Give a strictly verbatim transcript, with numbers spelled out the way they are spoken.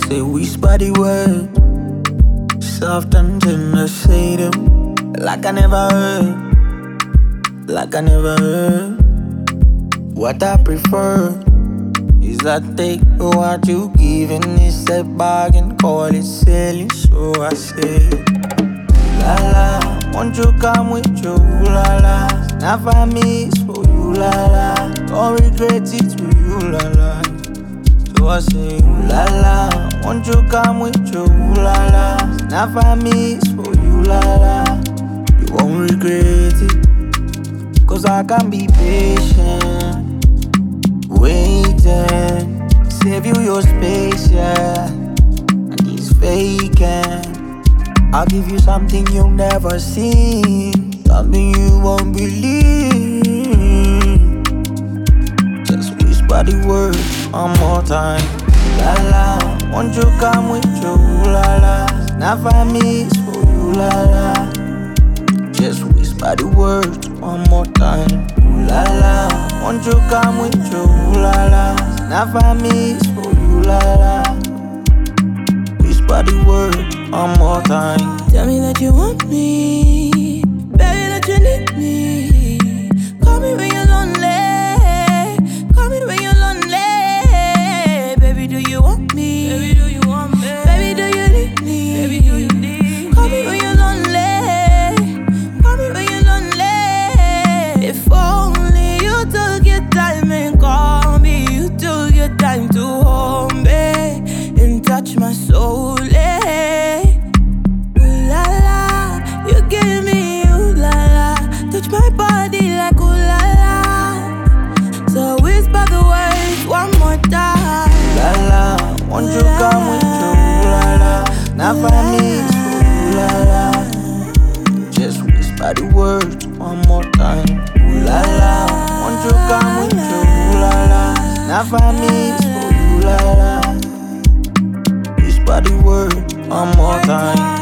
say whisper the word, soft and tender, say them like I never heard, like I never heard. What I prefer is I take what you give and it's a bargain, call it selling. So I say, la la, won't you come with you, la la. Not for me, it's for you, la la. Don't regret it to you, la la. So I say, la la, won't you come with you, la la. Not for me, it's for you, la la. You won't regret it, cause I can be patient, waiting, save you your space, yeah. And it's vacant. I'll give you something you've never seen, something you won't believe. Just whisper the word one more time. La la, won't you come with you, la la. Not for me, it's for you, la la. Just whisper the word one more time. La la, won't you come with you, la la. Not for me, it's for you, la la. Whisper the word one more time. Tell me that you want me, baby, that you need me. Call me when you're lonely, call me when you're lonely. Baby, do you want me? Baby, do you want me? Baby, do you need me? Baby, do you need me? Call me when you're lonely, call me when you're lonely. If only you took your time and call me, you took your time to hold me and touch my soul. My body like ooh la la. So whisper the words one more time. La la, won't you come with you, la la. Not for me, it's for you, la la. Just whisper the words one more time. La la, won't you come with you, la la. Not for me, it's for you, la la. Whisper the word one more time.